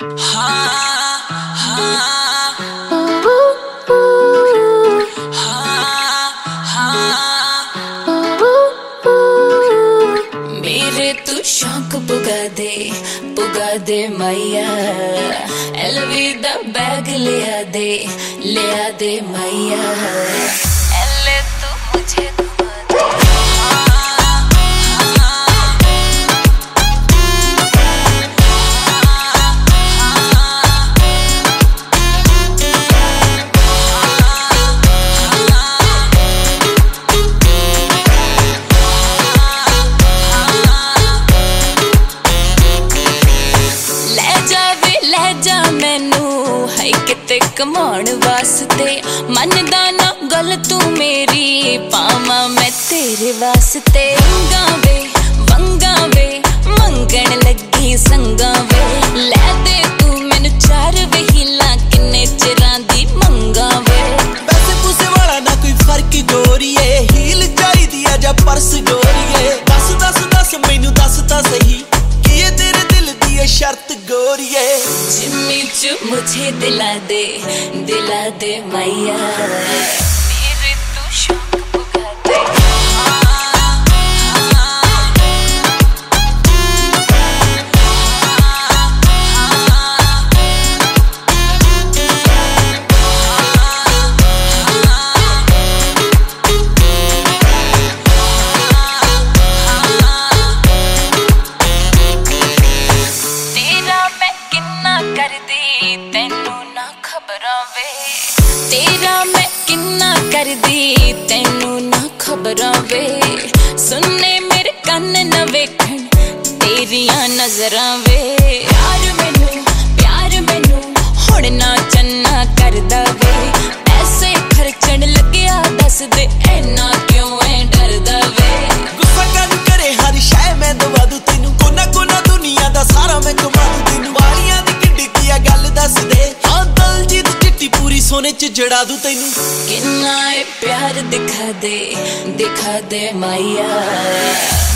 मेरे तू शौक पुगा दे मैया। अलविदा बैग लिया दे मैया। एले तू मुझे कमाण वास्ते मनदा ना गल तू मेरी पावा मैं तेरे वास्ते। वंगा वे मंगण लगी संगा वे। लै दे तू मैनू चार वहीला किन्ने चिरां दी मंगा वे। पैसे पूसे वाला ना कोई फर्क गोरीए। हील चाहिदी है जा पर्स गोरीए। दस दस दस मैनू दस ता सही कि ये तेरे दिल दी है शर्त गोरीए। जिम्मी चू मुझे दिला दे मैया। मेरे तू शौक पुगा दे। तेरा मैं किन्ना करदी तेनू ना खबरां वे। तेरा मैं किन्ना करदी तेनू ना खबरां वे। सुनने मेरे कन्न न वेखण तेरियां नजरां वे। प्यार मैनू हुण ना चन्ना करदा वे। पैसे खर्चण लग्या दस दे ऐना क्यों ऐ डरदा वे। गुस्सा कर करे हर शै मैं दवा दूं तेनू। कोना कोना दुनिया दा सारा मैं घुमा दूं तेनू। वालियां दी किड्डी दी गल दस दे। हाँ दलजीत चिट्टी पूरी सोने च जड़ा दूं तेनू। किन्ना प्यार दिखा दे मैया।